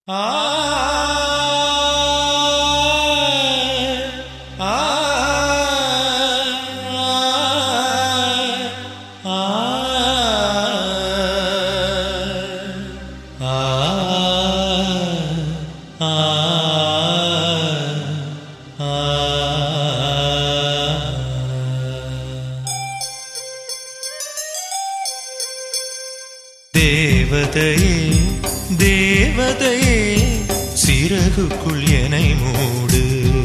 தேவதையே தேவதையே சிறகுக்குள் என்னை மூடு.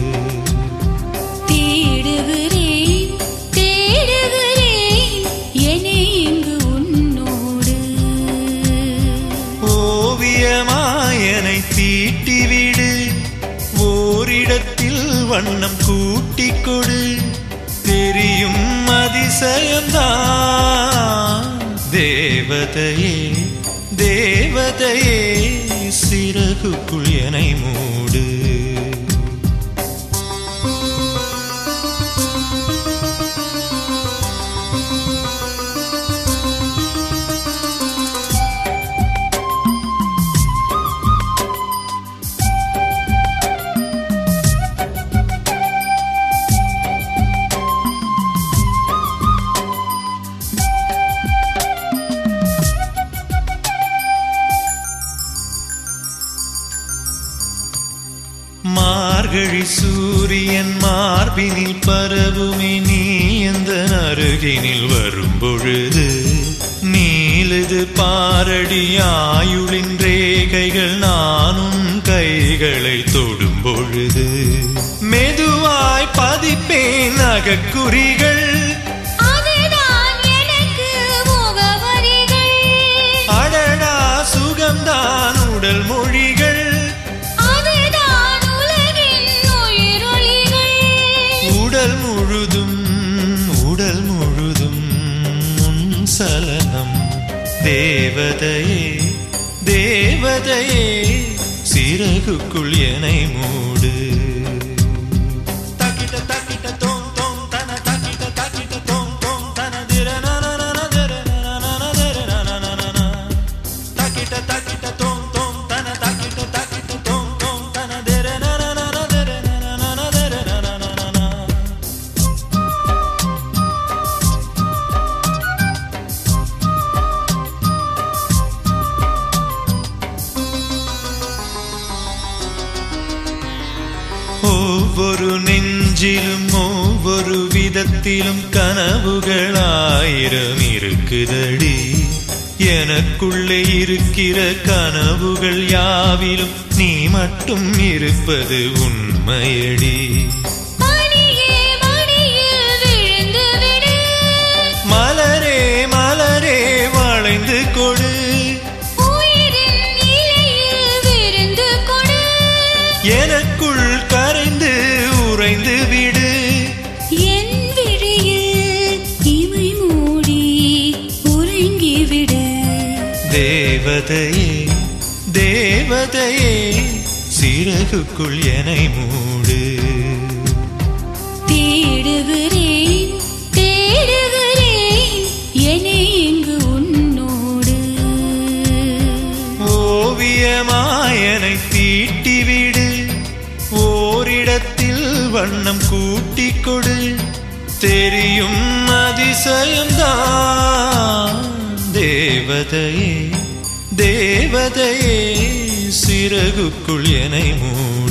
தேடுகிறேன் தேடுகிறேன் என்னை இங்கு உன்னோடு. ஓவியமாயனை தீட்டிவிடு, ஓரிடத்தில் வண்ணம் கூட்டிக் கொடு. தெரியும் அதிசயம்தான். தேவதையே தேவதையே சிறகுக்குள் என்னை மூடு. மார்கழி சூரியன் மார்பினில் பரவுமே, நீ எந்த அருகினில் வரும் பொழுது. நீலது பாரடி ஆயுளின் ரேகைகள், நானும் கைகளை தொடும் பொழுது. மெதுவாய் பதிப்பேன் நகக்குறிகள், அடடா சுகம்தான் உடல் மொழிகள். உடல் முழுதும் உன் சலனம். தேவதையே தேவதையே சிறகுக்குள் என்னை மூடு. தக்கிட்ட தக்கிட்ட தோம் தோம் தன தக்கிட்ட தக்கிட்ட தோம் தோம் தன திர நன திர நன திர நன. தக்கிட்ட தக்கிட்ட தோம் தோம் தன தக்கிட்ட தக்கிட்ட தோம் தோம் தன திர நன திர நன திர நன. ஒவ்வொரு நெஞ்சிலும் ஒவ்வொரு விதத்திலும் கனவுகள் ஆயிரம் இருக்குதடி. எனக்குள்ளே இருக்கிற கனவுகள் யாவிலும் நீ மட்டும் இருப்பது உண்மையடி. மலரே மலரே வளைந்து கொடு, எனக்குள் கரைந்து உறைந்து விடு. என் விழியில் இமை மூடி உறங்கிவிடு. தேவதையே தேவதையே சிறகுக்குள் என்னை மூடு. தேடுகிறேன் தேடுகிறேன் என்னை இங்கு உன்னோடு. ஓவியமாயனை தீட்டிவிடு, ஓரிடத்தில் வண்ணம் கூட்டிக் கொடு. தெரியும் அதிசயம்தான். தேவதையே தேவதையே சிறகுக்குள் என்னை மூடு.